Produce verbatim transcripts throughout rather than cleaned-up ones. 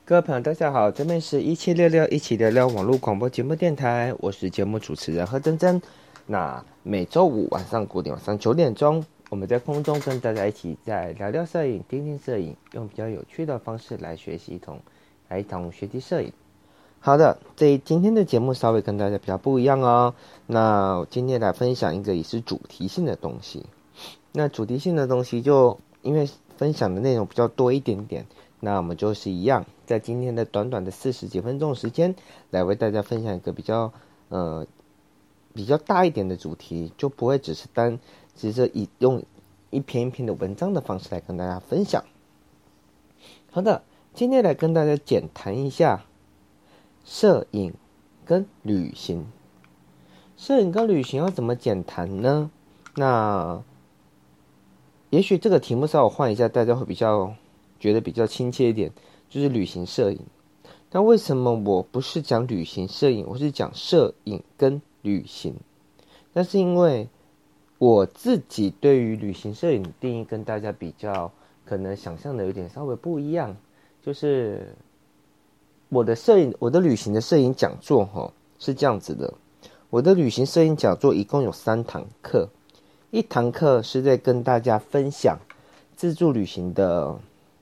各位朋友，大家好，这边是一七六六一起聊聊网络广播节目电台，我是节目主持人何真真。那每周五晚上九点晚上九点钟，我们在空中跟大家一起在聊聊摄影、听听摄影，用比较有趣的方式来学习一同来一同学习摄影。好的，这今天的节目稍微跟大家比较不一样哦。那我今天来分享一个也是主题性的东西。那主题性的东西就因为分享的内容比较多一点点，那我们就是一样，在今天的短短的四十几分钟的时间，来为大家分享一个比较呃比较大一点的主题，就不会只是单只是以用一篇一篇的文章的方式来跟大家分享。好的，今天来跟大家简谈一下摄影跟旅行。摄影跟旅行要怎么简谈呢？那也许这个题目稍微换一下，大家会比较觉得比较亲切一点，就是旅行摄影。那为什么我不是讲旅行摄影，我是讲摄影跟旅行？那是因为我自己对于旅行摄影的定义跟大家比较可能想象的有点稍微不一样，就是我的摄影，我的旅行的摄影讲座齁是这样子的。我的旅行摄影讲座一共有三堂课，一堂课是在跟大家分享自助旅行的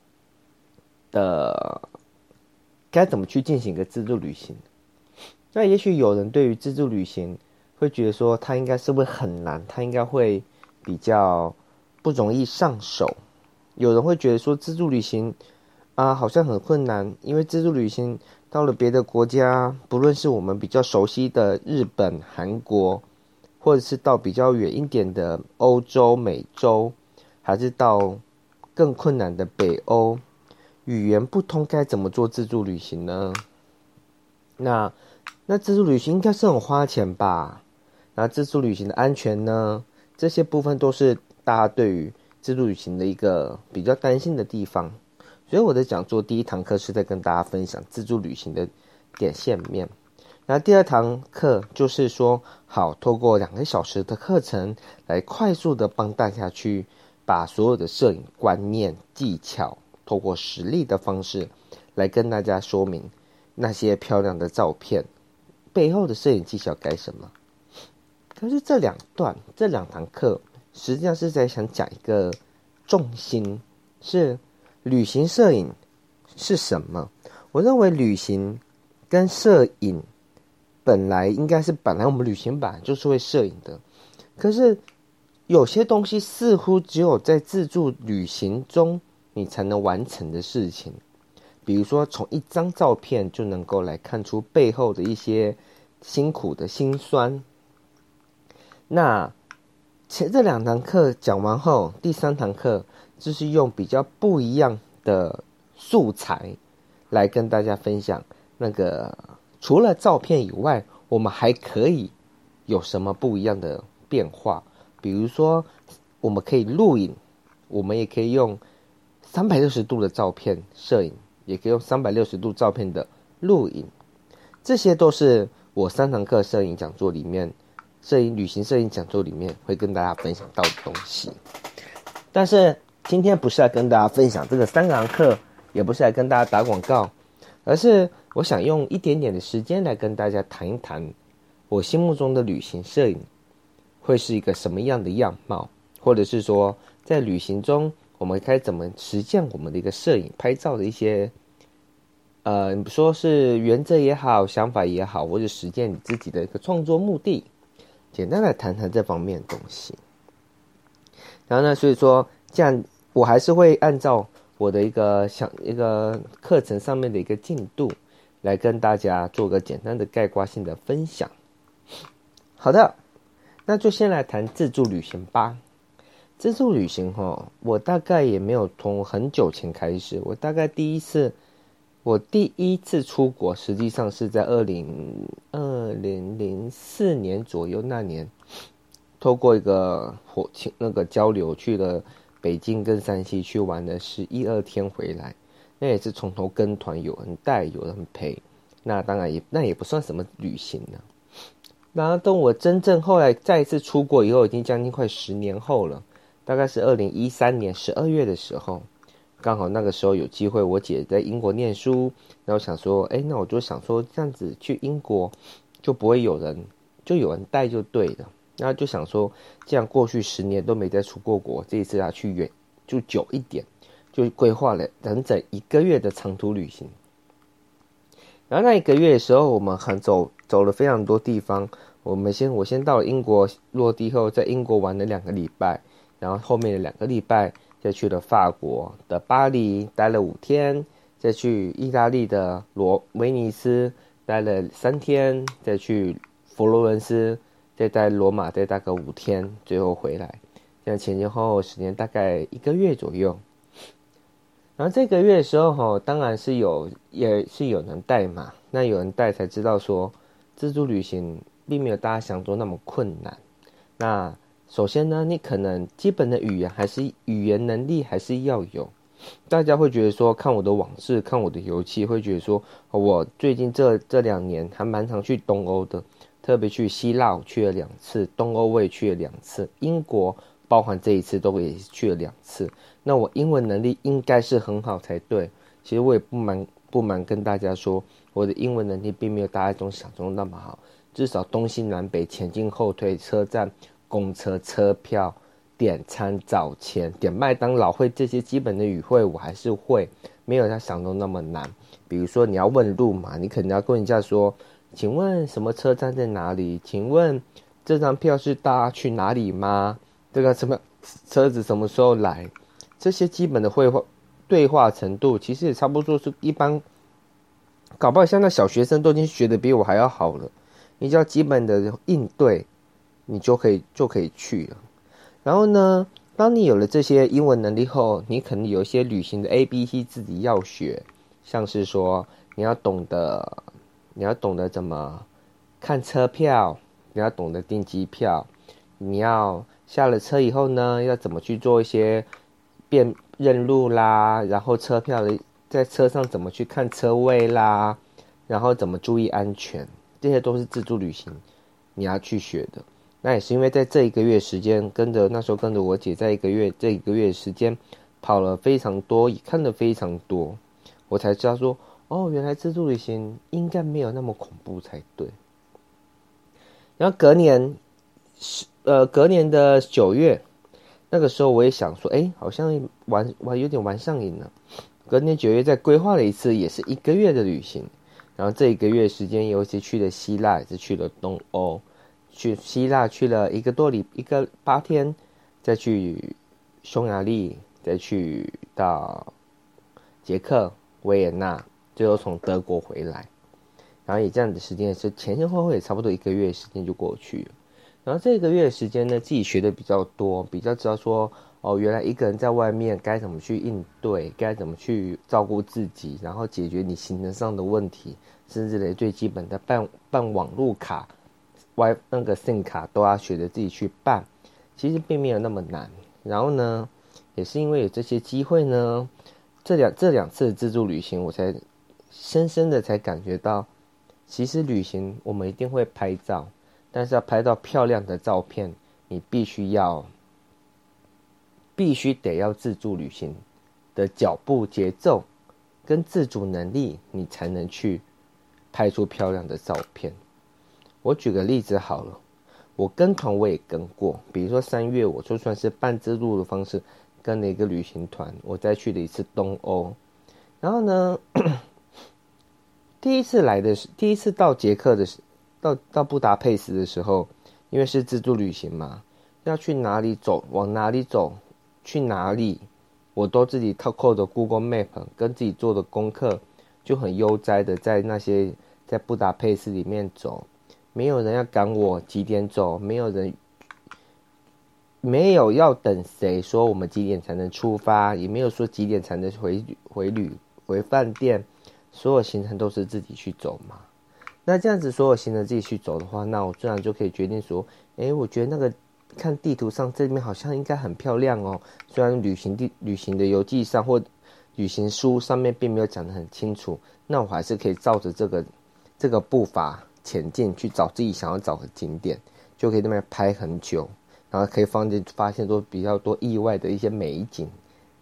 的该怎么去进行一个自助旅行。那也许有人对于自助旅行会觉得说，它应该是会很难，它应该会比较不容易上手。有人会觉得说，自助旅行啊，好像很困难，因为自助旅行到了别的国家，不论是我们比较熟悉的日本、韩国，或者是到比较远一点的欧洲、美洲，还是到更困难的北欧，语言不通该怎么做自助旅行呢？那那自助旅行应该是很花钱吧？那自助旅行的安全呢？这些部分都是大家对于自助旅行的一个比较担心的地方。所以我的讲座第一堂课是在跟大家分享自助旅行的点线面。那第二堂课就是说，好，透过两个小时的课程，来快速的帮大家去把所有的摄影观念、技巧，透过实例的方式，来跟大家说明那些漂亮的照片背后的摄影技巧该什么。可是这两段这两堂课，实际上是在想讲一个重心，是旅行摄影是什么？我认为旅行跟摄影本来应该是本来我们旅行本来就是会摄影的，可是有些东西似乎只有在自助旅行中你才能完成的事情。比如说从一张照片就能够来看出背后的一些辛苦的辛酸。那前这两堂课讲完后，第三堂课就是用比较不一样的素材来跟大家分享，那个除了照片以外，我们还可以有什么不一样的变化。比如说我们可以录影，我们也可以用三百六十度的照片摄影，也可以用三百六十度照片的录影。这些都是我三堂课摄影讲座里面摄影旅行摄影讲座里面会跟大家分享到的东西。但是今天不是来跟大家分享这个三堂课，也不是来跟大家打广告，而是我想用一点点的时间来跟大家谈一谈我心目中的旅行摄影会是一个什么样的样貌，或者是说在旅行中我们该怎么实践我们的一个摄影拍照的一些呃，你说是原则也好，想法也好，或者实践你自己的一个创作目的，简单来谈谈这方面的东西。然后呢，所以说这样我还是会按照我的一个想一个课程上面的一个进度来跟大家做个简单的概括性的分享。好的，那就先来谈自助旅行吧。自助旅行齁，我大概也没有从很久前开始，我大概第一次我第一次出国实际上是在二零二零零四年左右，那年透过一个火那个交流去了北京跟山西去玩了十一二天回来，那也是从头跟团，有人带有人陪，那当然也那也不算什么旅行了。然后等我真正后来再一次出国以后，已经将近快十年后了，大概是二零一三年十二月的时候， 刚好那个时候有机会，我姐在英国念书，然后想说，哎，那我就想说这样子去英国就不会有人，就有人带就对了。然后就想说，这样过去十年都没再出过国，这一次要去远就久一点，就规划了整整一个月的长途旅行。然后那一个月的时候，我们很走走了非常多地方。我们先我先到了英国落地后，在英国玩了两个礼拜，然后后面的两个礼拜再去了法国的巴黎待了五天，再去意大利的罗威尼斯待了三天，再去佛罗伦斯，再在罗马再待个五天，最后回来。这样前前后后时间大概一个月左右。然后这个月的时候，当然是有也是有人带嘛。那有人带才知道说，自助旅行并没有大家想中那么困难。那首先呢，你可能基本的语言还是语言能力还是要有。大家会觉得说，看我的往事，看我的游记，会觉得说，我最近这这两年还蛮常去东欧的，特别去希腊我去了两次，东欧我也去了两次，英国包含这一次都也去了两次。那我英文能力应该是很好才对。其实我也不瞒不瞒跟大家说，我的英文能力并没有大家中想中那么好。至少东西南北、前进后退、车站、公车、车票、点餐、找钱、点麦当劳会这些基本的语汇我还是会，没有他想中那么难。比如说你要问路嘛，你可能要跟人家说，请问什么车站在哪里？请问这张票是搭去哪里吗？这个什么车子什么时候来？这些基本的会话对话程度，其实也差不多是一般，搞不好像那小学生都已经学得比我还要好了。你只要基本的应对，你就可以就可以去了。然后呢，当你有了这些英文能力后，你可能有一些旅行的 A B C 自己要学，像是说你要懂得，你要懂得怎么看车票，你要懂得订机票，你要下了车以后呢，要怎么去做一些辨认路啦，然后车票的在车上怎么去看车位啦，然后怎么注意安全，这些都是自助旅行你要去学的。那也是因为在这一个月时间，跟着那时候跟着我姐在一个月这一个月时间跑了非常多，也看了非常多，我才知道说，哦，原来自助旅行应该没有那么恐怖才对。然后隔年，呃，隔年的九月，那个时候我也想说，哎，好像玩玩有点玩上瘾了。隔年九月再规划了一次，也是一个月的旅行。然后这一个月时间，尤其去了希腊，也是去了东欧。去希腊去了一个多礼一个八天，再去匈牙利，再去到捷克维也纳，最后从德国回来。然后以这样的时间是前前后后也差不多一个月的时间就过去了。然后这个月的时间呢，自己学的比较多，比较知道说，哦，原来一个人在外面该怎么去应对，该怎么去照顾自己，然后解决你行程上的问题，甚至连最基本的办办网路卡、Y 那个 SIM 卡都要学着自己去办，其实并没有那么难。然后呢，也是因为有这些机会呢，这两这两次的自助旅行，我才深深的才感觉到，其实旅行我们一定会拍照。但是要拍到漂亮的照片，你必须要，必须得要自助旅行的脚步节奏跟自主能力，你才能去拍出漂亮的照片。我举个例子好了，我跟团我也跟过，比如说三月我就算是半自助的方式跟了一个旅行团，我再去了一次东欧。然后呢，第一次来的是第一次到捷克的时。到到布达佩斯的时候，因为是自助旅行嘛，要去哪里走，往哪里走，去哪里，我都自己透过的 Google Map 跟自己做的功课，就很悠哉的在那些在布达佩斯里面走，没有人要赶我几点走，没有人没有要等谁说我们几点才能出发，也没有说几点才能回回旅回饭店，所有行程都是自己去走嘛。那这样子所有行程自己去走的话，那我自然就可以决定说，诶，我觉得那个看地图上这边好像应该很漂亮哦。虽然旅行地旅行的游记上或旅行书上面并没有讲得很清楚，那我还是可以照着这个这个步伐前进，去找自己想要找的景点，就可以那边拍很久，然后可以放进发现多比较多意外的一些美景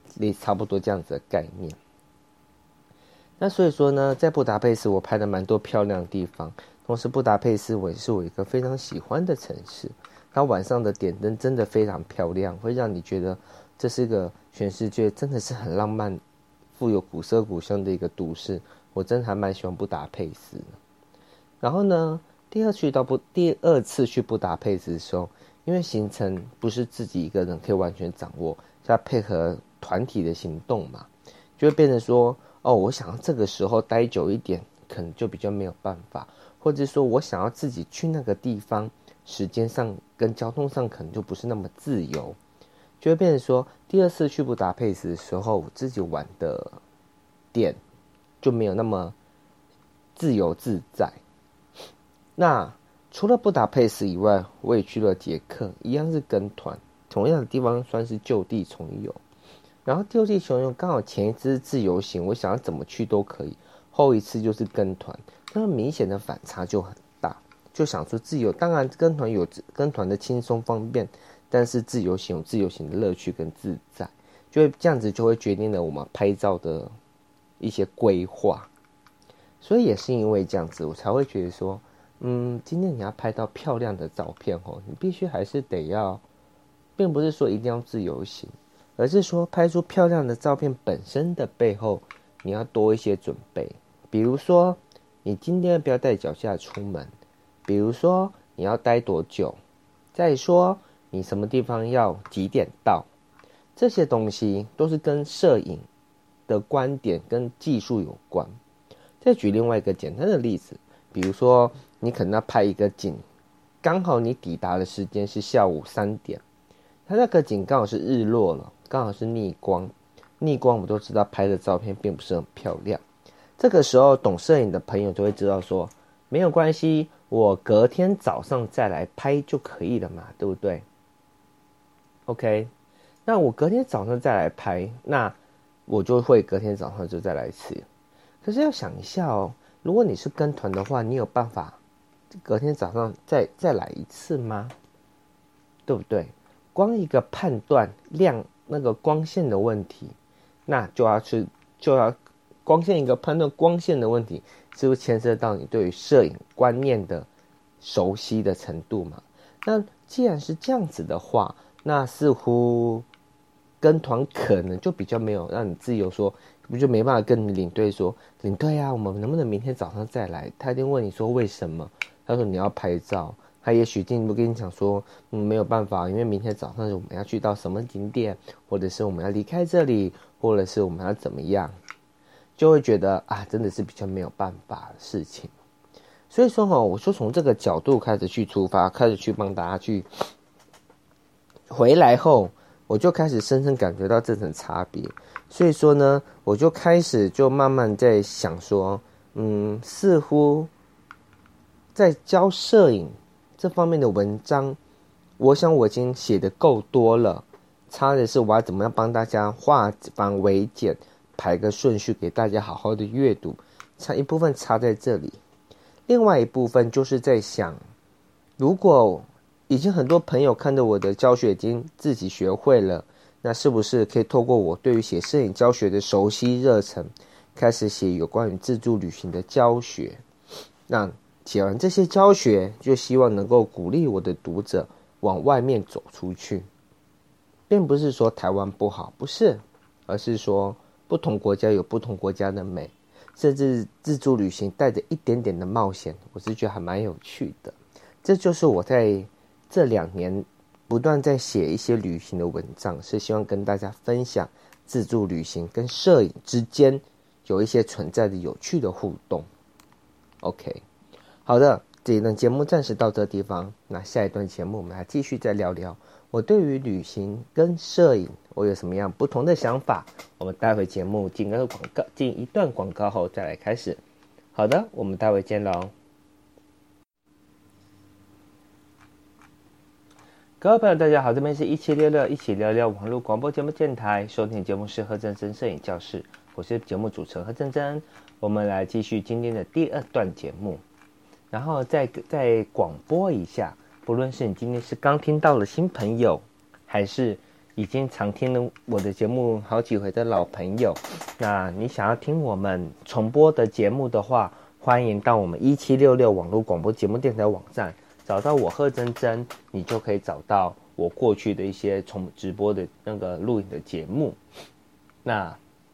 也差不多这样子的概念。那所以说呢，在布达佩斯我拍了蛮多漂亮的地方，同时布达佩斯我也是我一个非常喜欢的城市，它晚上的点灯真的非常漂亮，会让你觉得这是一个全世界真的是很浪漫、富有古色古香的一个都市。我真的还蛮喜欢布达佩斯的。然后呢，第二去到布第二次去布达佩斯的时候，因为行程不是自己一个人可以完全掌握，要配合团体的行动嘛，就会变成说，哦，我想要这个时候待久一点，可能就比较没有办法，或者说我想要自己去那个地方，时间上跟交通上可能就不是那么自由，就会变成说，第二次去布达佩斯的时候，我自己玩的点就没有那么自由自在。那除了布达佩斯以外，我也去了捷克，一样是跟团，同样的地方算是就地重游。然后就地重游刚好前一次是自由行，我想要怎么去都可以，后一次就是跟团，那么明显的反差就很大。就想说自由，当然跟团有跟团的轻松方便，但是自由行有自由行的乐趣跟自在，就会这样子就会决定了我们拍照的一些规划。所以也是因为这样子，我才会觉得说，嗯，今天你要拍到漂亮的照片哦，你必须还是得要，并不是说一定要自由行，而是说拍出漂亮的照片本身的背后，你要多一些准备。比如说，你今天不要带脚架出门，比如说你要待多久，再说你什么地方要几点到，这些东西都是跟摄影的观点跟技术有关。再举另外一个简单的例子，比如说你可能要拍一个景，刚好你抵达的时间是下午三点，它那个景刚好是日落了，刚好是逆光，逆光我们都知道拍的照片并不是很漂亮。这个时候懂摄影的朋友就会知道说，没有关系，我隔天早上再来拍就可以了嘛，对不对 ？OK， 那我隔天早上再来拍，那我就会隔天早上就再来一次。可是要想一下哦，如果你是跟团的话，你有办法隔天早上再再来一次吗？对不对？光一个判断亮那个光线的问题，那就要去就要光线一个判断光线的问题，是不是牵涉到你对于摄影观念的熟悉的程度嘛？那既然是这样子的话，那似乎跟团可能就比较没有让你自由说，不就没办法跟你领队说，领队啊，我们能不能明天早上再来？他一定问你说为什么？他说你要拍照。他也许进一步跟你讲说，嗯，没有办法，因为明天早上我们要去到什么景点，或者是我们要离开这里，或者是我们要怎么样，就会觉得啊，真的是比较没有办法的事情。所以说哈，我就从这个角度开始去出发，开始去帮大家去。回来后，我就开始深深感觉到这层差别。所以说呢，我就开始就慢慢在想说，嗯，似乎在教摄影这方面的文章，我想我已经写得够多了，差的是我要怎么样帮大家化繁为简，排个顺序给大家好好的阅读，差一部分差在这里，另外一部分就是在想，如果已经很多朋友看到我的教学已经自己学会了，那是不是可以透过我对于写摄影教学的熟悉热忱，开始写有关于自助旅行的教学，那写完这些教学，就希望能够鼓励我的读者往外面走出去，并不是说台湾不好，不是，而是说不同国家有不同国家的美，甚至自助旅行带着一点点的冒险，我是觉得还蛮有趣的。这就是我在这两年不断在写一些旅行的文章，是希望跟大家分享自助旅行跟摄影之间有一些存在的有趣的互动。 OK，好的，这一段节目暂时到这地方，那下一段节目我们来继续再聊聊我对于旅行跟摄影我有什么样不同的想法。我们待会节目进个广告，进一段广告后再来开始。好的，我们待会见喽。各位朋友大家好，这边是一七六六一起聊聊网络广播节目电台，收听节目是何真真摄影教室，我是节目主持人何真真。我们来继续今天的第二段节目，然后再再广播一下，不论是你今天是刚听到了新朋友，还是已经常听了我的节目好几回的老朋友，那你想要听我们重播的节目的话，欢迎到我们一七六六网络广播节目电台网站找到我贺珍珍，你就可以找到我过去的一些重直播的那个录影的节目。那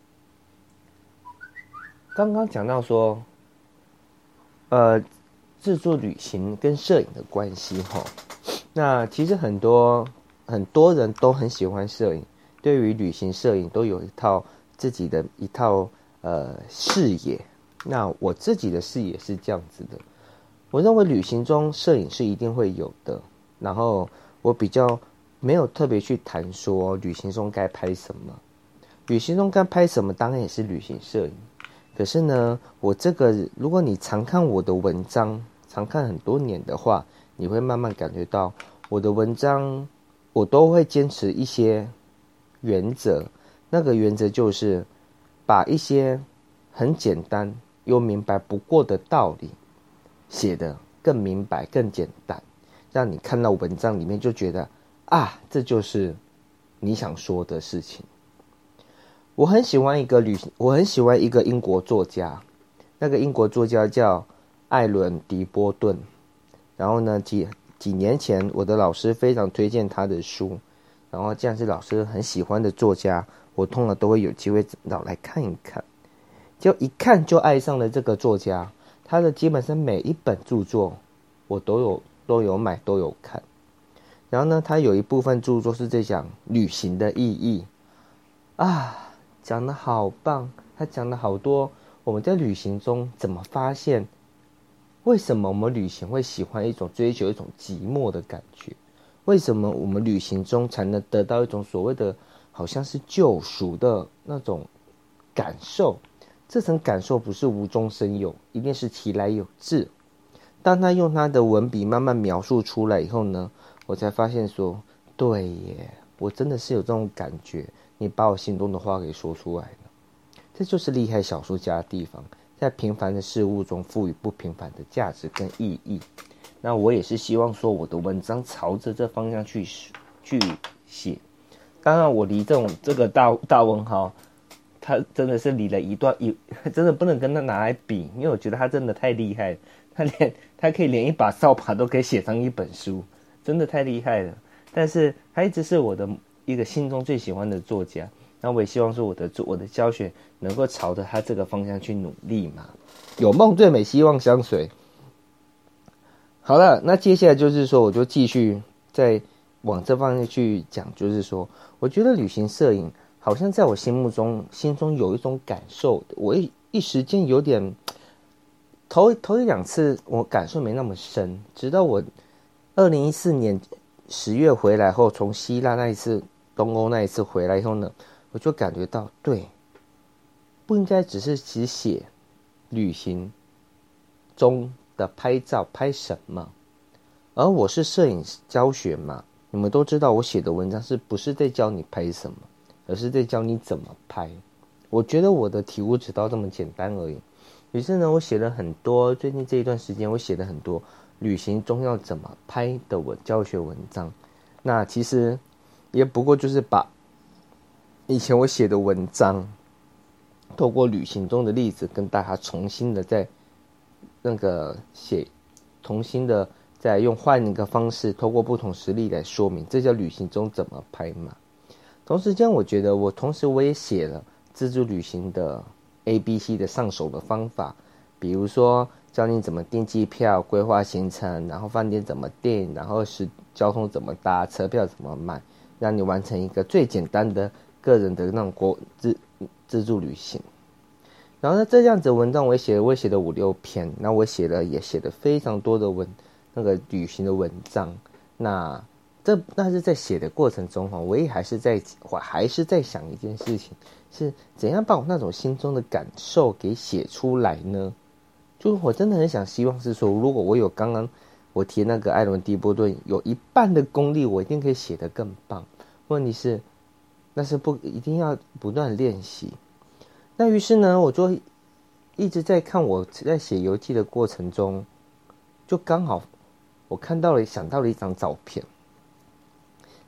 刚刚讲到说，呃，自助旅行跟摄影的关系哈，那其实很多很多人都很喜欢摄影，对于旅行摄影都有一套自己的一套呃视野。那我自己的视野是这样子的，我认为旅行中摄影是一定会有的，然后我比较没有特别去谈说旅行中该拍什么，旅行中该拍什么当然也是旅行摄影。可是呢，我这个如果你常看我的文章，常看很多年的话，你会慢慢感觉到我的文章我都会坚持一些原则。那个原则就是把一些很简单又明白不过的道理写得更明白更简单，让你看到文章里面就觉得啊，这就是你想说的事情。我很喜欢一个旅行，我很喜欢一个英国作家，那个英国作家叫艾伦·迪波顿。然后呢，几几年前我的老师非常推荐他的书，然后既然是老师很喜欢的作家，我通常都会有机会找来看一看。就一看就爱上了这个作家，他的基本上每一本著作我都有都有买都有看。然后呢，他有一部分著作是在讲旅行的意义啊。讲得好棒，他讲了好多我们在旅行中怎么发现为什么我们旅行会喜欢一种追求一种寂寞的感觉，为什么我们旅行中才能得到一种所谓的好像是救赎的那种感受。这层感受不是无中生有，一定是其来有自。当他用他的文笔慢慢描述出来以后呢，我才发现说，对耶，我真的是有这种感觉，你把我心中的话给说出来了。这就是厉害小说家的地方，在平凡的事物中赋予不平凡的价值跟意义。那我也是希望说我的文章朝着这方向去去写。当然我离这种这个大大文豪他真的是离了一段一真的不能跟他拿来比，因为我觉得他真的太厉害了，他连他可以连一把扫把都可以写上一本书，真的太厉害了。但是他一直是我的一个心中最喜欢的作家，那我也希望说我的我的教学能够朝着他这个方向去努力嘛。有梦最美，希望相随。好了，那接下来就是说，我就继续再往这方面去讲，就是说，我觉得旅行摄影好像在我心目中心中有一种感受，我一一时间有点头头一两次我感受没那么深，直到我二零一四年十月回来后，从希腊那一次东欧那一次回来以后呢，我就感觉到，对，不应该只是只写旅行中的拍照拍什么，而我是摄影教学嘛，你们都知道我写的文章是不是在教你拍什么，而是在教你怎么拍。我觉得我的体悟只到这么简单而已。于是呢，我写了很多，最近这一段时间我写了很多旅行中要怎么拍的文教学文章。那其实也不过就是把以前我写的文章透过旅行中的例子跟大家重新的在那个写，重新的再用换一个方式透过不同实例来说明，这叫旅行中怎么拍嘛。同时间我觉得我同时我也写了自助旅行的 A B C 的上手的方法，比如说教你怎么订机票、规划行程，然后饭店怎么订，然后是交通怎么搭，车票怎么买，让你完成一个最简单的个人的那种国自自助旅行。然后呢，这样子的文章我也写了，我也写了五六篇，那我写了也写了非常多的文那个旅行的文章。那这那是在写的过程中哈，我也还是在我还是在想一件事情，是怎样把我那种心中的感受给写出来呢？就是我真的很想希望是说，如果我有刚刚我提那个艾伦·迪波顿有一半的功力，我一定可以写得更棒。问题是，那是不一定要不断练习。那于是呢，我就一直在看我在写游记的过程中，就刚好我看到了想到了一张照片。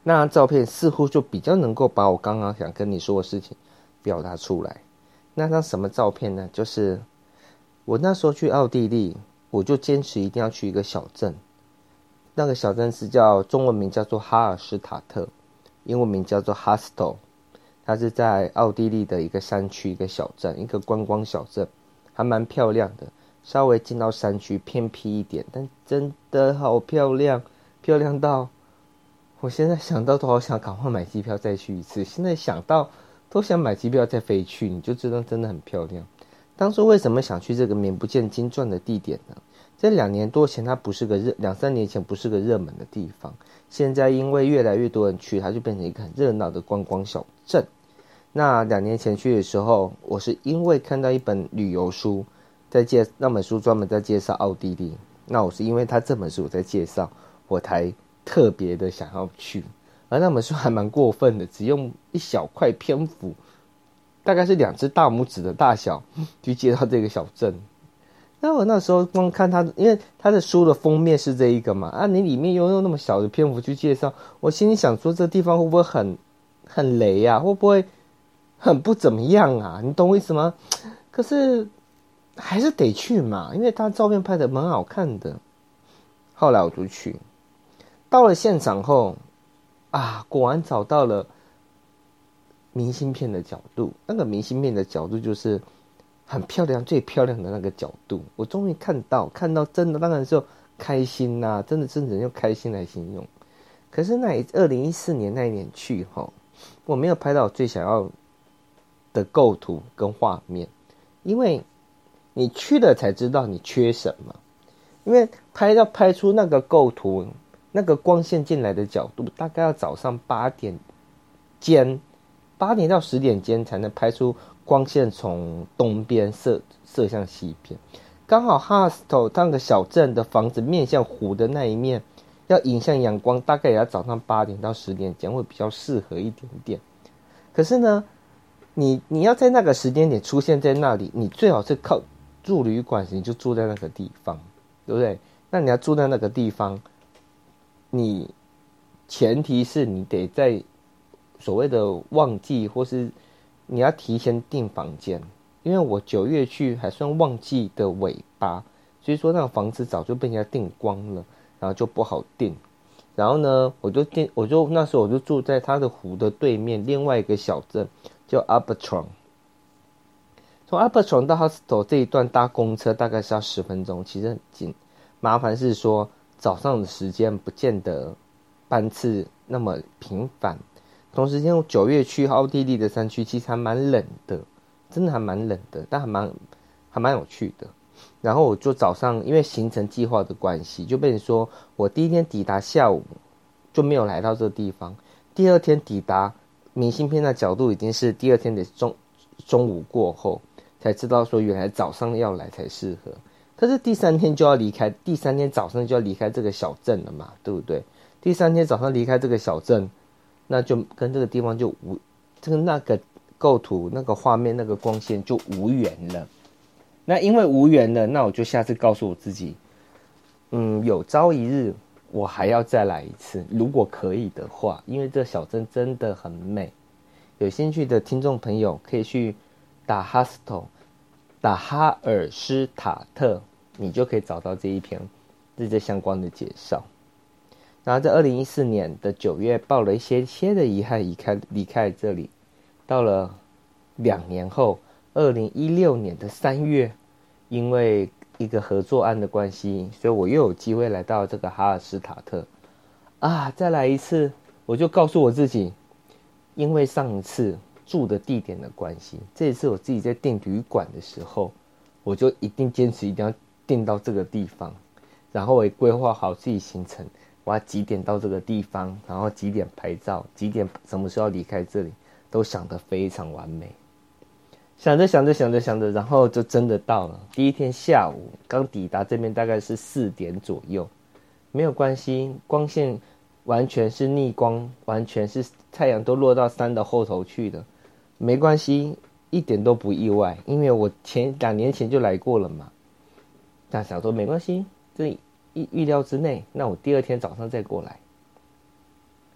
那张照片似乎就比较能够把我刚刚想跟你说的事情表达出来。那张什么照片呢？就是我那时候去奥地利，我就坚持一定要去一个小镇，那个小镇是叫中文名叫做哈尔施塔特，英文名叫做 Hastel， 它是在奥地利的一个山区，一个小镇，一个观光小镇，还蛮漂亮的。稍微进到山区偏僻一点，但真的好漂亮，漂亮到我现在想到都好想赶快买机票再去一次。现在想到都想买机票再飞去，你就知道真的很漂亮。当初为什么想去这个名不见经传的地点呢？在两年多前，它不是个热，两三年前不是个热门的地方。现在因为越来越多人去，它就变成一个很热闹的观光小镇。那两年前去的时候，我是因为看到一本旅游书，在介那本书专门在介绍奥地利。那我是因为他这本书我在介绍，我才特别的想要去。而那本书还蛮过分的，只用一小块篇幅，大概是两只大拇指的大小，去介绍这个小镇。那我那时候光看他，因为他的书的封面是这一个嘛，啊，你里面又用那么小的篇幅去介绍，我心里想说，这地方会不会很很雷啊？会不会很不怎么样啊？你懂我意思吗？可是还是得去嘛，因为他照片拍的蛮好看的。后来我就去，到了现场后，啊，果然找到了明信片的角度。那个明信片的角度就是很漂亮，最漂亮的那个角度，我终于看到，看到真的，当然是开心呐、啊，真的真的用开心来形容。可是那二零一四年那一年去哈，我没有拍到我最想要的构图跟画面，因为你去了才知道你缺什么。因为拍要拍出那个构图，那个光线进来的角度，大概要早上八点间，八点到十点间才能拍出光线从东边射射向西边。刚好哈斯头那个小镇的房子面向湖的那一面，要迎向阳光，大概也要早上八点到十点间会比较适合一点点。可是呢，你你要在那个时间点出现在那里，你最好是靠住旅馆，你就住在那个地方。对不对？那你要住在那个地方，你前提是你得在所谓的旺季，或是你要提前订房间。因为我九月去还算旺季的尾巴，所以说那个房子早就被人家订光了，然后就不好订。然后呢，我就订，我就那时候我就住在它的湖的对面，另外一个小镇叫 Arbtron。从 Arbtron 到 Hastel 这一段搭公车大概是要十分钟，其实很近。麻烦是说早上的时间不见得班次那么频繁。同时间九月去奥地利的山区其实还蛮冷的，真的还蛮冷的，但还蛮还蛮有趣的。然后我就早上因为行程计划的关系，就被你说我第一天抵达下午就没有来到这个地方，第二天抵达明信片的角度已经是第二天的中中午过后，才知道说原来早上要来才适合。可是第三天就要离开，第三天早上就要离开这个小镇了嘛，对不对？第三天早上离开这个小镇，那就跟这个地方就无，这个那个构图、那个画面、那个光线就无缘了。那因为无缘了，那我就下次告诉我自己，嗯，有朝一日我还要再来一次，如果可以的话，因为这小镇真的很美。有兴趣的听众朋友可以去打 Hastel。打哈尔施塔特，你就可以找到这一篇这些相关的介绍。然后在二零一四年的九月，抱了一些些的遗憾离开离开这里。到了两年后，二零一六年的三月，因为一个合作案的关系，所以我又有机会来到这个哈尔施塔特。啊，再来一次，我就告诉我自己，因为上一次住的地点的关系，这一次我自己在订旅馆的时候，我就一定坚持一定要订到这个地方，然后我也规划好自己行程，我要几点到这个地方，然后几点拍照，几点什么时候离开这里，都想得非常完美。想着想着想着想着，然后就真的到了。第一天下午刚抵达这边大概是四点左右，没有关系，光线完全是逆光，完全是太阳都落到山的后头去的。没关系，一点都不意外，因为我前两年前就来过了嘛。那想说没关系，这意预料之内，那我第二天早上再过来。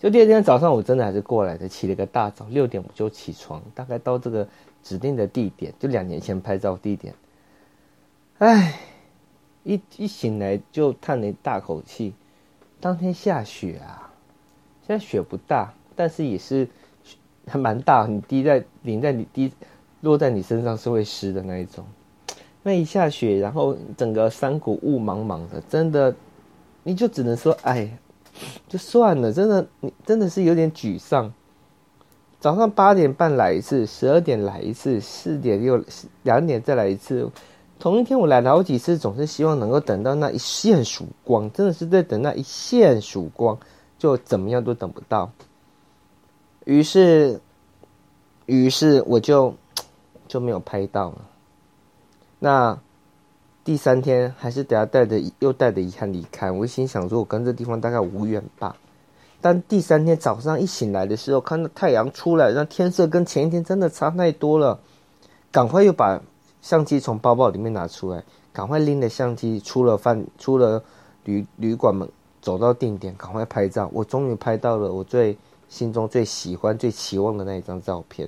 就第二天早上我真的还是过来的，起了个大早，六点我就起床，大概到这个指定的地点，就两年前拍照地点。唉，一一醒来就叹了一大口气。当天下雪啊，现在雪不大，但是也是还蛮大，你滴在淋在你滴落在你身上是会湿的那一种。那一下雪，然后整个山谷雾茫茫的，真的你就只能说哎，就算了，真的你真的是有点沮丧。早上八点半来一次，十二点来一次，四点又两点再来一次。同一天我来了好几次，总是希望能够等到那一线曙光，真的是在等那一线曙光，就怎么样都等不到。于是，于是我就就没有拍到了。那第三天还是等下带着又带着遗憾离开。我心想说，我跟这地方大概无缘吧。但第三天早上一醒来的时候，看到太阳出来，那天色跟前一天真的差太多了，赶快又把相机从包包里面拿出来，赶快拎着相机出了饭，出了旅旅馆门，走到定点，赶快拍照。我终于拍到了我最心中最喜欢、最期望的那一张照片。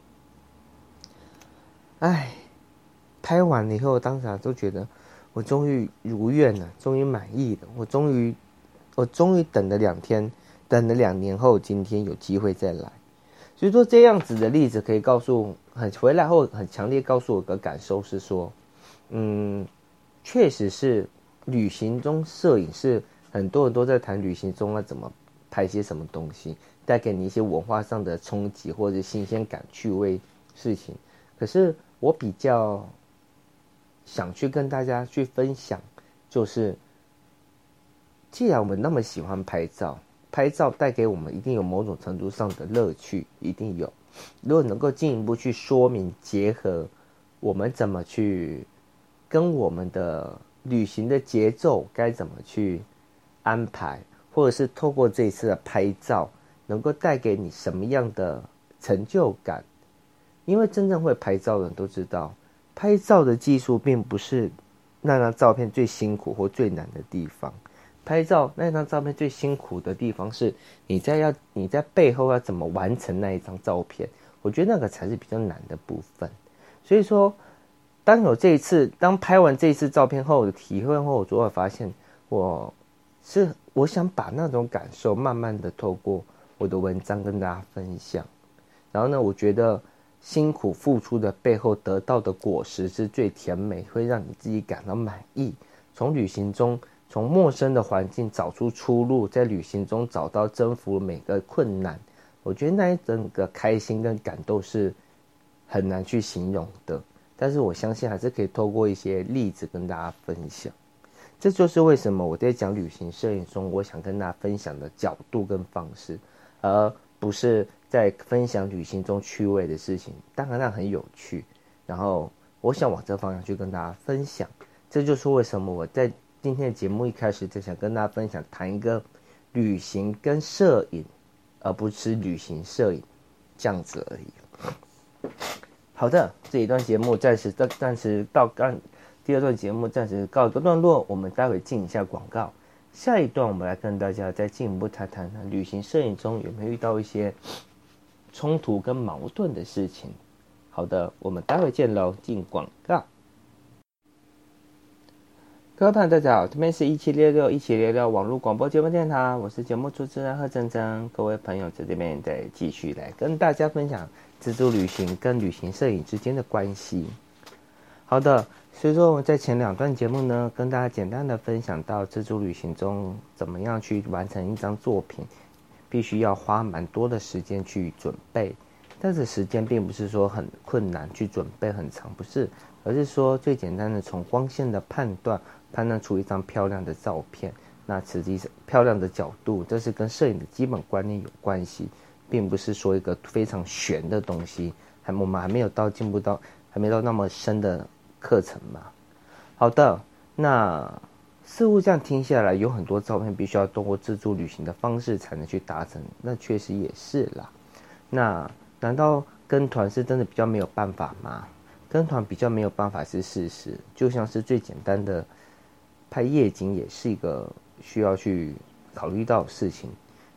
唉，拍完了以后，当时都觉得我终于如愿了，终于满意了。我终于，我终于等了两天，等了两年后，今天有机会再来。所以说这样子的例子可以告诉很回来后很强烈告诉我的感受是说，嗯，确实是旅行中摄影是很多人都在谈旅行中要怎么拍些什么东西，带给你一些文化上的冲击或者新鲜感、趣味事情。可是我比较想去跟大家去分享，就是既然我们那么喜欢拍照。拍照带给我们一定有某种程度上的乐趣，一定有。如果能够进一步去说明结合，我们怎么去跟我们的旅行的节奏该怎么去安排，或者是透过这一次的拍照，能够带给你什么样的成就感？因为真正会拍照的人都知道，拍照的技术并不是那张照片最辛苦或最难的地方。拍照那张照片最辛苦的地方是你在要你在背后要怎么完成那一张照片，我觉得那个才是比较难的部分。所以说，当有这一次，当拍完这一次照片后的体会后，我就会发现，我是我想把那种感受慢慢的透过我的文章跟大家分享。然后呢，我觉得辛苦付出的背后得到的果实是最甜美，会让你自己感到满意。从旅行中。从陌生的环境找出出路，在旅行中找到征服每个困难，我觉得那一整个开心跟感动是很难去形容的。但是我相信还是可以透过一些例子跟大家分享。这就是为什么我在讲旅行摄影中，我想跟大家分享的角度跟方式，而不是在分享旅行中趣味的事情。当然那很有趣，然后我想往这方向去跟大家分享。这就是为什么我在今天的节目一开始就想跟大家分享，谈一个旅行跟摄影，而不是旅行摄影这样子而已。好的，这一段节目暂时暂时到刚第二段节目暂时告一个段落，我们待会进一下广告。下一段我们来跟大家再进一步谈谈旅行摄影中有没有遇到一些冲突跟矛盾的事情。好的，我们待会见喽，进广告。各位朋友大家好，这边是一七六六一七六六网络广播节目电台，我是节目主持人贺珍珍。各位朋友在这边再继续来跟大家分享自助旅行跟旅行摄影之间的关系。好的，所以说我在前两段节目呢，跟大家简单的分享到自助旅行中怎么样去完成一张作品，必须要花蛮多的时间去准备，但是时间并不是说很困难，去准备很长，不是，而是说最简单的从光线的判断判断出一张漂亮的照片。那实际上漂亮的角度，这是跟摄影的基本观念有关系，并不是说一个非常玄的东西，还我们还没有到进步到还没到那么深的课程嘛。好的，那似乎这样听下来，有很多照片必须要通过自助旅行的方式才能去达成，那确实也是啦。那难道跟团是真的比较没有办法吗？跟团比较没有办法是事实，就像是最简单的拍夜景也是一个需要去考虑到的事情。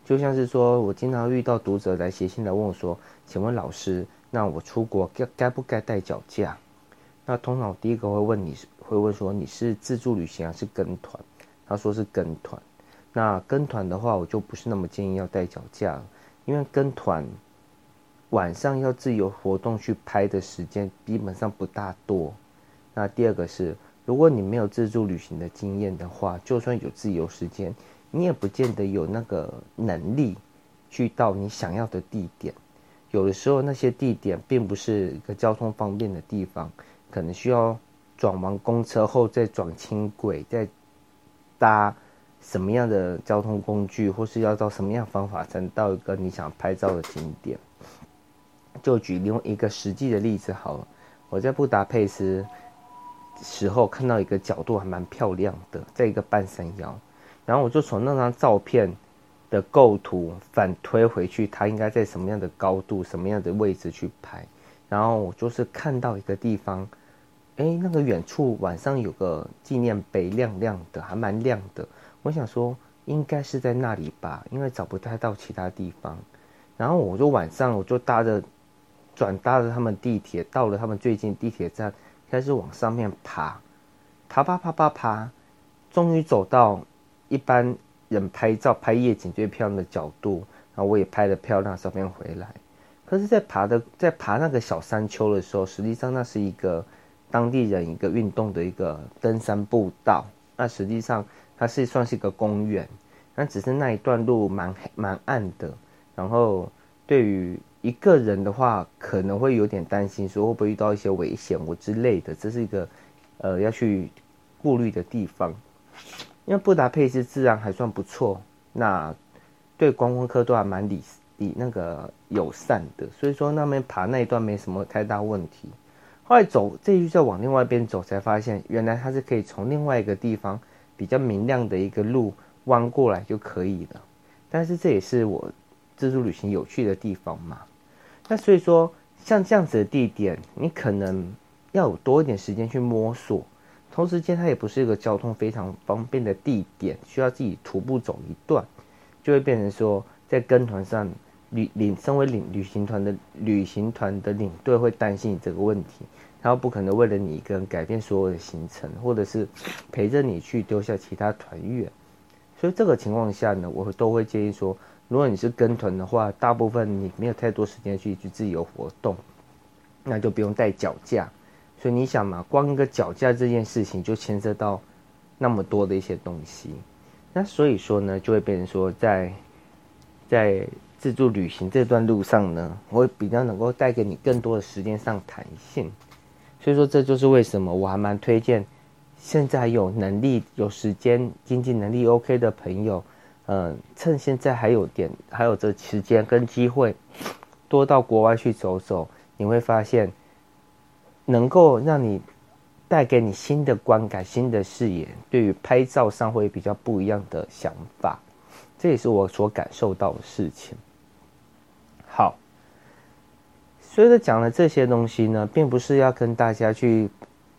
就像是说我经常遇到读者来写信来问我说，请问老师，那我出国该该不该带脚架？那通常我第一个会问你，会问说你是自助旅行还是跟团？他说是跟团。那跟团的话，我就不是那么建议要带脚架了，因为跟团晚上要自由活动去拍的时间基本上不大多。那第二个是，如果你没有自助旅行的经验的话，就算有自由时间，你也不见得有那个能力去到你想要的地点。有的时候那些地点并不是一个交通方便的地方，可能需要转完公车后再转轻轨，再搭什么样的交通工具，或是要到什么样的方法才能到一个你想拍照的景点。就举另一个实际的例子好了，我在布达佩斯时候看到一个角度还蛮漂亮的，在一个半山腰，然后我就从那张照片的构图反推回去，它应该在什么样的高度、什么样的位置去拍。然后我就是看到一个地方，哎，那个远处晚上有个纪念碑，亮亮的，还蛮亮的。我想说应该是在那里吧，因为找不太到其他地方。然后我就晚上我就搭着转搭着他们地铁，到了他们最近地铁站，开始往上面爬，爬爬爬爬爬，终于走到一般人拍照拍夜景最漂亮的角度，然后我也拍了漂亮的照片回来。可是在爬的在爬那个小山丘的时候，实际上那是一个当地人一个运动的一个登山步道，那实际上它是算是一个公园，那只是那一段路蛮蛮暗的，然后对于一个人的话可能会有点担心说会不会遇到一些危险或之类的，这是一个呃要去顾虑的地方。因为布达佩斯治安还算不错，那对观光客都还蛮理理那个友善的，所以说那边爬那一段没什么太大问题。后来走这一再往另外一边走，才发现原来它是可以从另外一个地方比较明亮的一个路弯过来就可以了。但是这也是我自助旅行有趣的地方嘛。那所以说像这样子的地点，你可能要有多一点时间去摸索。同时间它也不是一个交通非常方便的地点，需要自己徒步走一段，就会变成说在跟团上旅领身为领旅行团的旅行团的领队会担心你这个问题，然后不可能为了你一个人改变所有的行程，或者是陪着你去丢下其他团员。所以这个情况下呢，我都会建议说，如果你是跟团的话，大部分你没有太多时间去去自由活动，那就不用带脚架。所以你想嘛，光一个脚架这件事情就牵涉到那么多的一些东西，那所以说呢，就会变成说在在自助旅行这段路上呢，我会比较能够带给你更多的时间上弹性。所以说这就是为什么我还蛮推荐现在有能力、有时间、经济能力 OK 的朋友，嗯，趁现在还有点还有这时间跟机会，多到国外去走走，你会发现能够让你带给你新的观感、新的视野，对于拍照上会比较不一样的想法，这也是我所感受到的事情。好，随着讲了这些东西呢，并不是要跟大家去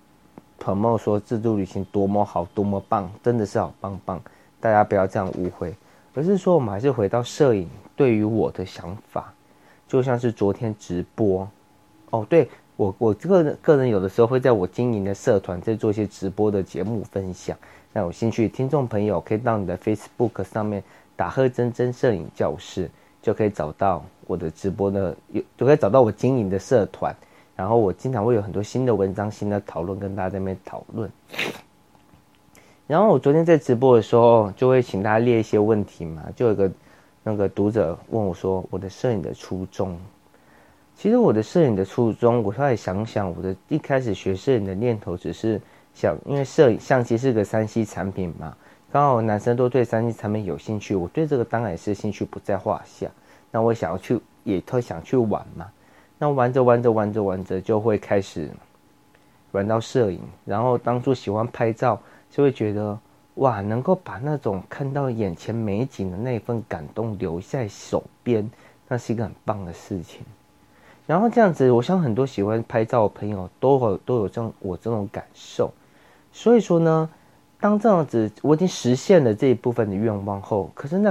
promote 说自助旅行多么好、多么棒，真的是好棒棒，大家不要这样误会，而是说我们还是回到摄影对于我的想法，就像是昨天直播，哦，对。我我个人个人有的时候会在我经营的社团在做一些直播的节目分享，那有兴趣的听众朋友可以到你的 Facebook 上面打贺真真摄影教室，就可以找到我的直播的，就可以找到我经营的社团，然后我经常会有很多新的文章、新的讨论跟大家在那边讨论。然后我昨天在直播的时候，就会请大家列一些问题嘛，就有个那个读者问我说，我的摄影的初衷。其实我的摄影的初衷，我后来想想，我的一开始学摄影的念头只是想，因为摄影相机是个 三 C 产品嘛，刚好男生都对 三 C 产品有兴趣，我对这个当然也是兴趣不在话下。那我想要去，也特想去玩嘛。那玩着玩着玩着玩着，就会开始玩到摄影。然后当初喜欢拍照，就会觉得哇，能够把那种看到眼前美景的那份感动留在手边，那是一个很棒的事情。然后这样子，我想很多喜欢拍照的朋友都有都有这种我这种感受。所以说呢，当这样子我已经实现了这一部分的愿望后，可是那个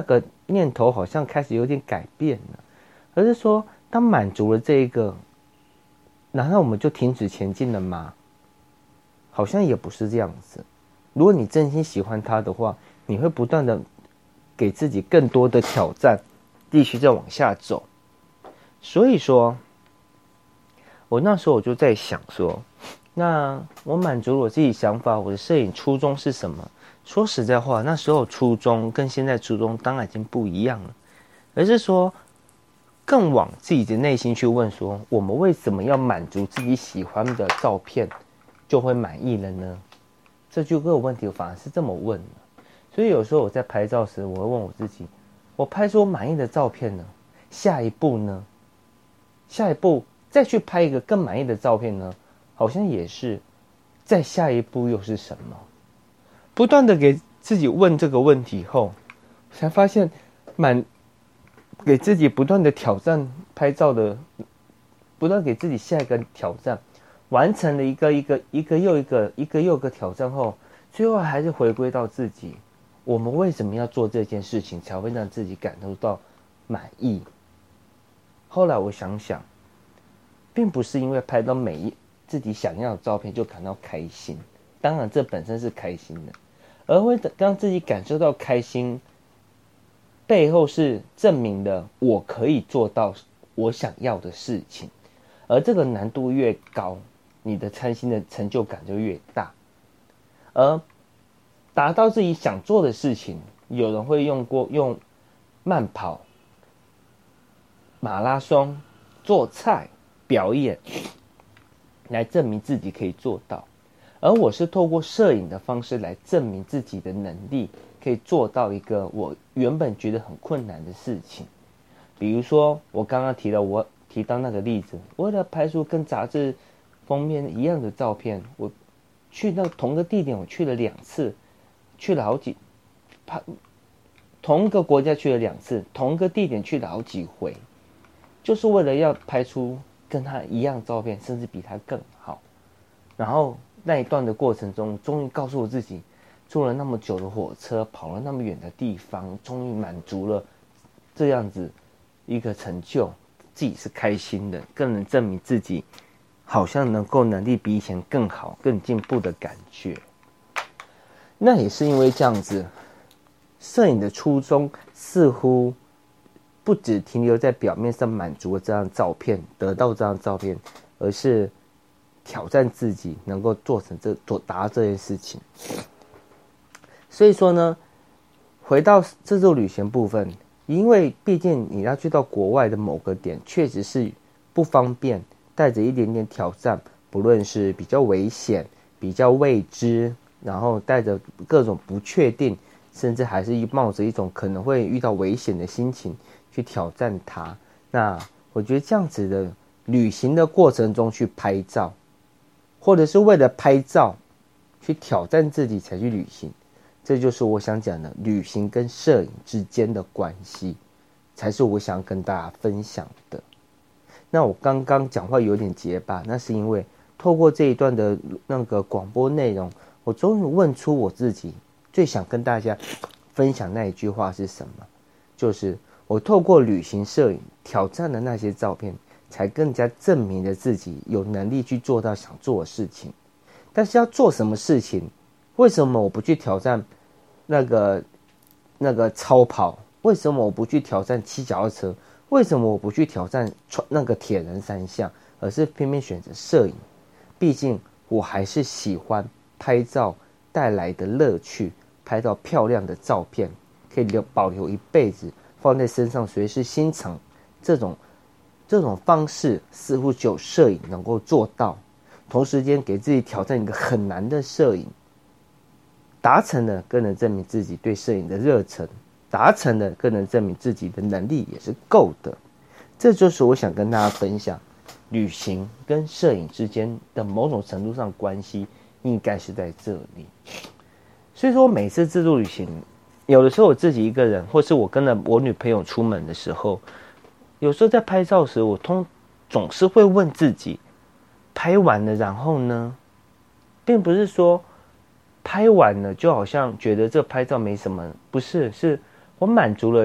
念头好像开始有点改变了，而是说，当满足了这一个，难道我们就停止前进了吗？好像也不是这样子。如果你真心喜欢它的话，你会不断的给自己更多的挑战，继续再往下走。所以说，我那时候我就在想说，那我满足了我自己想法，我的摄影初衷是什么？说实在话，那时候初衷跟现在初衷当然已经不一样了，而是说更往自己的内心去问说，我们为什么要满足自己喜欢的照片就会满意了呢？这就个问题我反而是这么问的。所以有时候我在拍照时，我会问我自己，我拍出我满意的照片呢，下一步呢？下一步再去拍一个更满意的照片呢？好像也是，再下一步又是什么？不断的给自己问这个问题后，才发现满给自己不断的挑战拍照的，不断给自己下一个挑战，完成了一个一个一个又一个一个又一个挑战后，最后还是回归到自己，我们为什么要做这件事情，才会让自己感受到满意？后来我想想，并不是因为拍到每一自己想要的照片就感到开心，当然这本身是开心的，而会让自己感受到开心，背后是证明了我可以做到我想要的事情，而这个难度越高，你的开心的成就感就越大。而达到自己想做的事情，有人会用过用慢跑、马拉松、做菜、表演来证明自己可以做到，而我是透过摄影的方式来证明自己的能力可以做到一个我原本觉得很困难的事情。比如说我刚刚提到我提到那个例子，为了拍出跟杂志封面一样的照片，我去那同个地点我去了两次，去了好几拍同一个国家去了两次，同一个地点去了好几回，就是为了要拍出跟他一样照片，甚至比他更好。然后那一段的过程中，终于告诉我自己，坐了那么久的火车，跑了那么远的地方，终于满足了这样子一个成就，自己是开心的，更能证明自己好像能够能力比以前更好、更进步的感觉。那也是因为这样子，摄影的初衷似乎不只停留在表面上满足了这张照片，得到这张照片，而是挑战自己能够做成这做达这件事情。所以说呢，回到自助旅行部分，因为毕竟你要去到国外的某个点，确实是不方便，带着一点点挑战，不论是比较危险、比较未知，然后带着各种不确定，甚至还是冒着一种可能会遇到危险的心情去挑战它。那我觉得这样子的旅行的过程中去拍照，或者是为了拍照去挑战自己才去旅行，这就是我想讲的旅行跟摄影之间的关系，才是我想跟大家分享的。那我刚刚讲话有点结巴，那是因为透过这一段的那个广播内容，我终于问出我自己最想跟大家分享那一句话是什么，就是我透过旅行摄影挑战的那些照片，才更加证明了自己有能力去做到想做的事情。但是要做什么事情，为什么我不去挑战那个那个超跑？为什么我不去挑战骑脚踏车？为什么我不去挑战那个铁人三项，而是偏偏选择摄影？毕竟我还是喜欢拍照带来的乐趣，拍到漂亮的照片，可以留保留一辈子，放在身上随时欣赏。这种这种方式似乎只有摄影能够做到。同时间给自己挑战一个很难的摄影，达成了更能证明自己对摄影的热忱，达成了更能证明自己的能力也是够的。这就是我想跟大家分享，旅行跟摄影之间的某种程度上关系应该是在这里。所以说每次自助旅行，有的时候我自己一个人，或是我跟了我女朋友出门的时候，有时候在拍照时，我通总是会问自己，拍完了然后呢？并不是说拍完了就好像觉得这拍照没什么，不是，是我满足了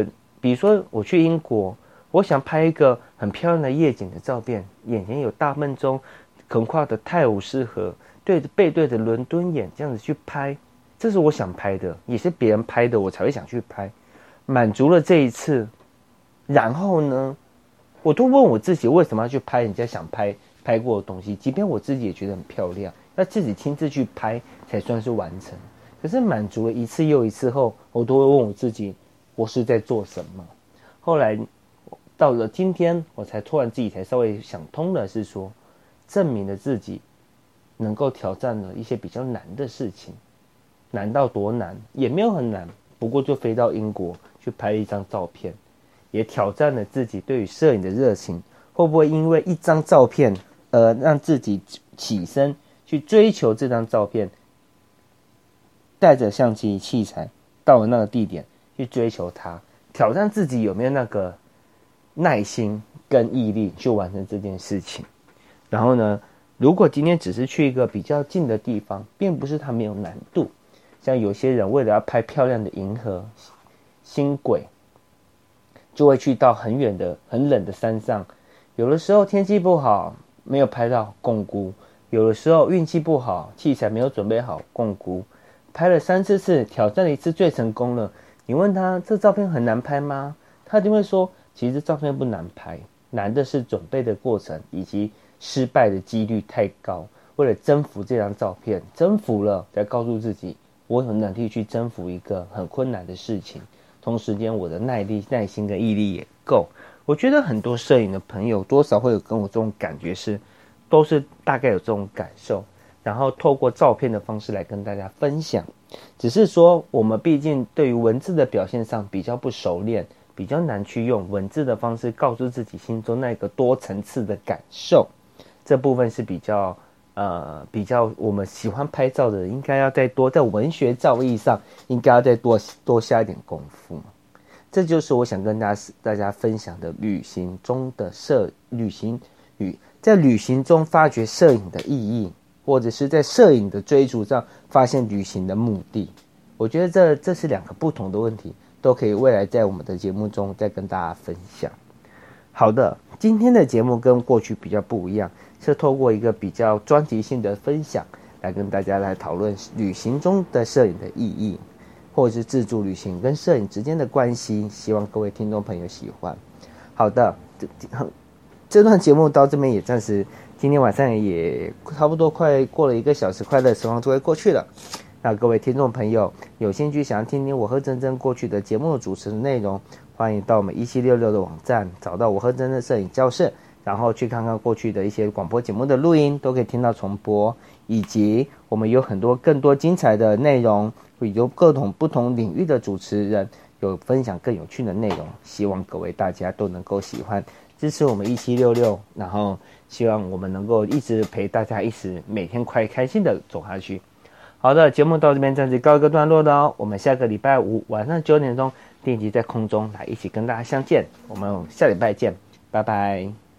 比如说我去英国，我想拍一个很漂亮的夜景的照片，眼前有大笨钟横跨的泰晤士河，对着背对着伦敦眼这样子去拍，这是我想拍的，也是别人拍的，我才会想去拍，满足了这一次。然后呢，我都问我自己为什么要去拍人家想拍拍过的东西，即便我自己也觉得很漂亮，要自己亲自去拍才算是完成。可是满足了一次又一次后，我都会问我自己，我是在做什么？后来到了今天，我才突然自己才稍微想通了，是说证明了自己能够挑战了一些比较难的事情。难到多难？也没有很难，不过就飞到英国去拍一张照片，也挑战了自己对于摄影的热情。会不会因为一张照片而让自己起身去追求这张照片，带着相机器材到了那个地点去追求它，挑战自己有没有那个耐心跟毅力去完成这件事情。然后呢，如果今天只是去一个比较近的地方，并不是它没有难度。像有些人为了要拍漂亮的银河、星轨，就会去到很远的、很冷的山上。有的时候天气不好，没有拍到共估；有的时候运气不好，器材没有准备好共估。拍了三四次，挑战了一次最成功了。你问他这照片很难拍吗？他一定会说，其实照片不难拍，难的是准备的过程以及失败的几率太高。为了征服这张照片，征服了再告诉自己，我有能力去征服一个很困难的事情，同时间我的耐力、耐心跟毅力也够。我觉得很多摄影的朋友多少会有跟我这种感觉是，都是大概有这种感受，然后透过照片的方式来跟大家分享。只是说我们毕竟对于文字的表现上比较不熟练，比较难去用文字的方式告诉自己心中那个多层次的感受。这部分是比较呃，比较我们喜欢拍照的人应该要再多在文学造诣上应该要再多多下一点功夫。这就是我想跟大家大家分享的旅行中的摄旅行与在旅行中发掘摄影的意义，或者是在摄影的追逐上发现旅行的目的。我觉得这这是两个不同的问题，都可以未来在我们的节目中再跟大家分享。好的，今天的节目跟过去比较不一样，是透过一个比较专题性的分享来跟大家来讨论旅行中的摄影的意义，或者是自助旅行跟摄影之间的关系，希望各位听众朋友喜欢。好的，这段节目到这边也暂时，今天晚上也差不多快过了一个小时，快乐时光就会过去了。那各位听众朋友有兴趣想要听听我和珍珍过去的节目主持的内容，欢迎到我们一七六六的网站找到我和珍珍摄影教室，然后去看看过去的一些广播节目的录音，都可以听到重播，以及我们有很多更多精彩的内容，有各种不同领域的主持人有分享更有趣的内容，希望各位大家都能够喜欢，支持我们一七六六，然后希望我们能够一直陪大家一直每天快开心的走下去。好的，节目到这边暂时告一个段落的哦，我们下个礼拜五晚上九点钟定期在空中来一起跟大家相见，我们下礼拜见，拜拜。